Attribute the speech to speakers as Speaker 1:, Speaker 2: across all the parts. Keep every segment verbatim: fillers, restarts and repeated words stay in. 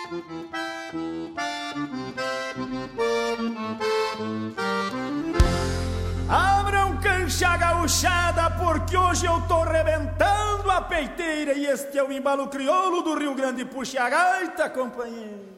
Speaker 1: Abram cancha gauchada, porque hoje eu tô rebentando a peiteira e este é o embalo crioulo do Rio Grande. Puxa a gaita, companheiro.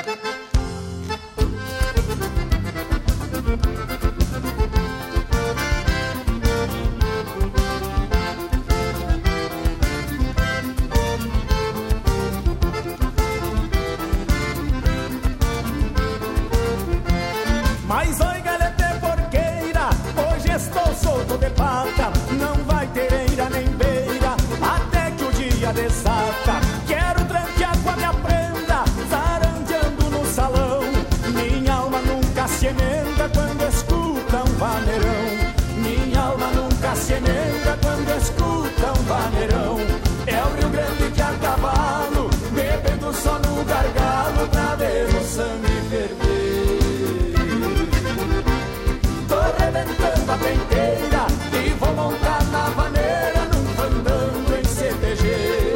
Speaker 1: Mas oi, galete porqueira, hoje estou solto de pata. Não vai ter eira nem beira, até que o dia desata. Quero tranquear com a minha prenda, zarandeando no salão. Minha alma nunca se emenda quando escuta um vaneirão. Minha alma nunca se emenda quando escuta um vaneirão. É o Rio Grande que a cavalo, bebendo só no gargalo pra ver o sangue ferver. Reventando a peiteira e vou montar na vaneira num fandango em C T G.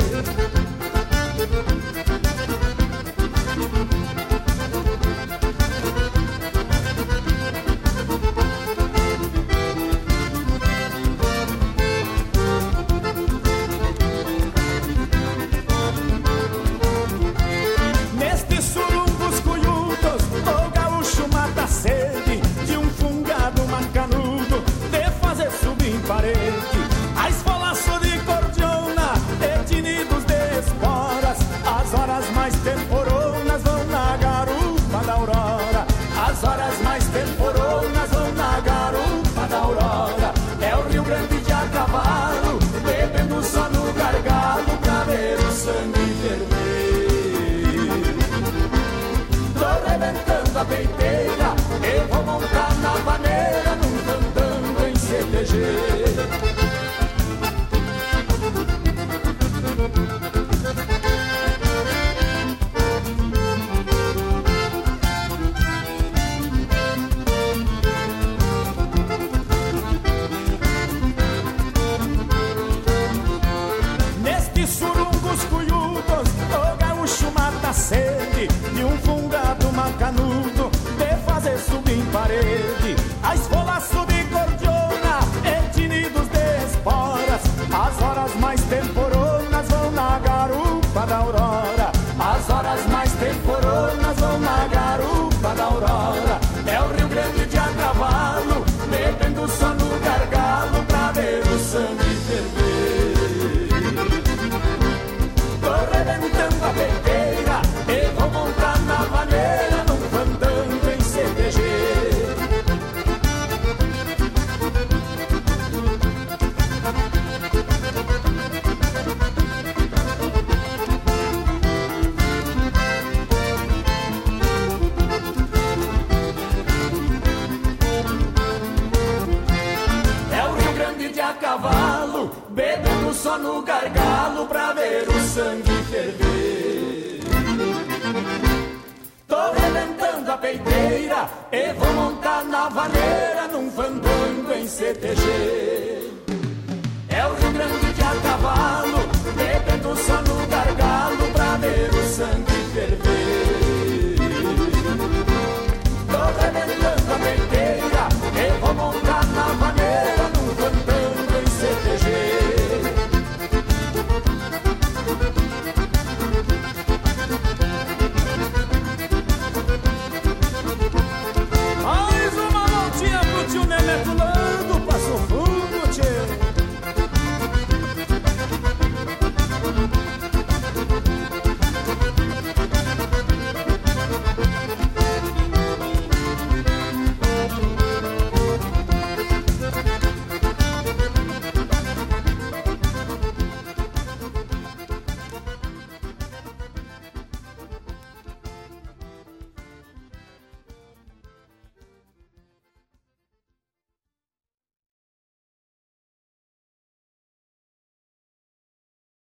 Speaker 1: Neste surumbos cunhudos, o gaúcho mata a sede de um fungado macanudo de fazer subir em parede. A esfolaço de cordiona e tinidos de esporas. As horas mais temporonas vão na garupa da aurora. As horas mais temporonas vão na garupa da aurora. É o Rio Grande de a cavalo, bebendo só no gargalo pra ver o sangue vermelho. Tô reventando a peiteira e vou montar na vaneira num fandango em C T G. Nestes surungos cunhudos, o gaúcho mata a sede de um fungado macanudo